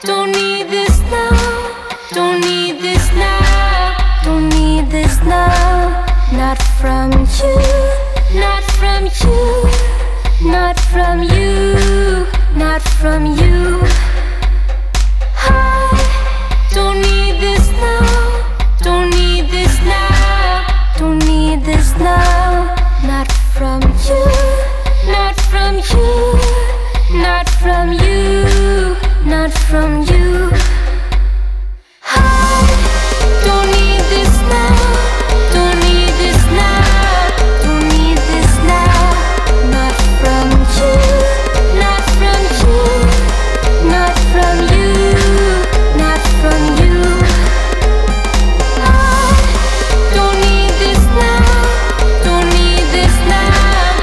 Don't need this now, don't need this now, don't need this now. Not from you, not from you, not from you, not from you.